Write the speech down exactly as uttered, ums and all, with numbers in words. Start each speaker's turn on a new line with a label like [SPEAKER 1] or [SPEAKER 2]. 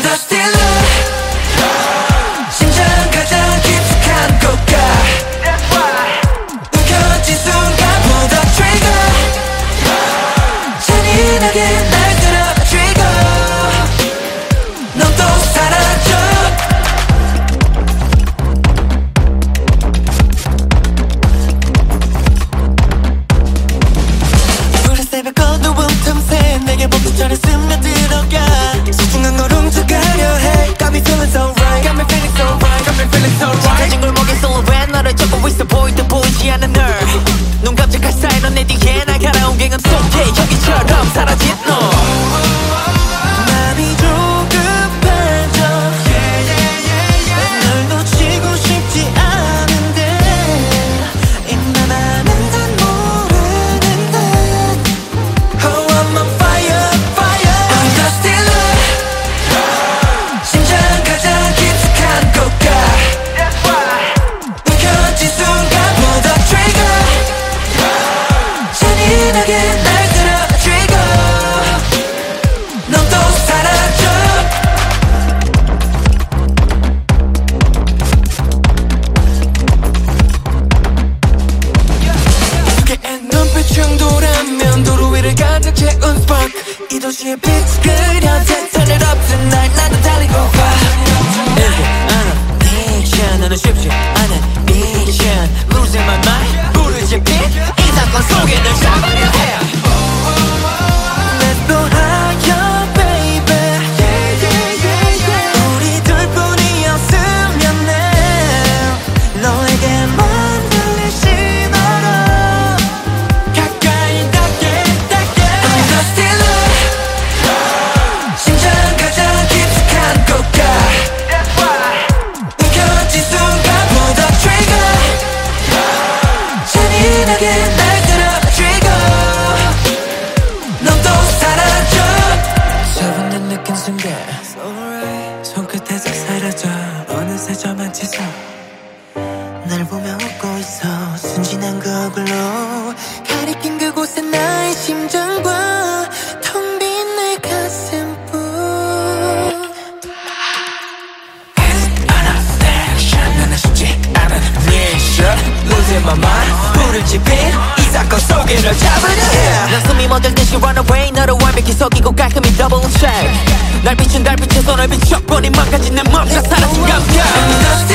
[SPEAKER 1] the stealer. 심장 가장 깊숙한 곳가 움켜쥔 순간 pull the trigger. 잔인하게 날 쓰러뜨리고 넌 또 사라져. 푸른 새벽 어두운 틈새 내게 복수처럼 스며들어가 소중한 걸 훔쳐가려 해. Got me feeling so right, got me feeling so right, got me feeling so right. 짙어진 골목의 silhouette 너를 쫓고 있어 보일 듯 보이지 않는 널. 눈 깜짝할 사이 넌 내 뒤에 날아온 갱은 속에 여기처럼 사라진 너. 맘이 조급해져 널 놓치고 싶지 않은데 입만 아는 듯 모르는 듯. Oh I'm on fire, fire. I'm the stealer. 심장 가장 깊숙한 곳가 움켜쥔 순간 pull the trigger. 잔인하게 날 쓰러뜨리고 넌 또 사라져. 두개의 눈빛 충돌하면 도로 위를 가득 채운 spark. 이 도시의 빛이 그려 대탄을 엎은 날 나도 달리고 가. Is it addiction? 너는 쉽지 않은 vision. Losing my mind 부르지 빛. 이 사건 속에 널 잡으려 해. Let's go higher baby. 우리 둘뿐이었으면 해. 너에게만 들릴 신호로 가까이 닿게 닿게. I'm the stealer. 심장 가장 깊숙한 곳가 움켜쥔 순간 pull the trigger. 잔인하게 날 쓰러뜨리고 넌 또 사라져. 차분한 느낀 순간 손끝에서 사라져. 어느새 저만 치서 날 보며 웃고 있어. 순진한 그 얼굴로 가리킨 그곳에 나의 심장과 텅 빈 내 가슴뿐. It's an addiction. 나는 쉽지 않은 mission. Losing my mind 부르지 빛. 이 사건 속에 널 잡으려 해. 난 숨이 멎을 듯이 run away. 너를 완벽히 속이고 깔끔히 double check. 날 비춘 달빛에 손을 비춰버린 망가진 내 맘과 사라진 감각.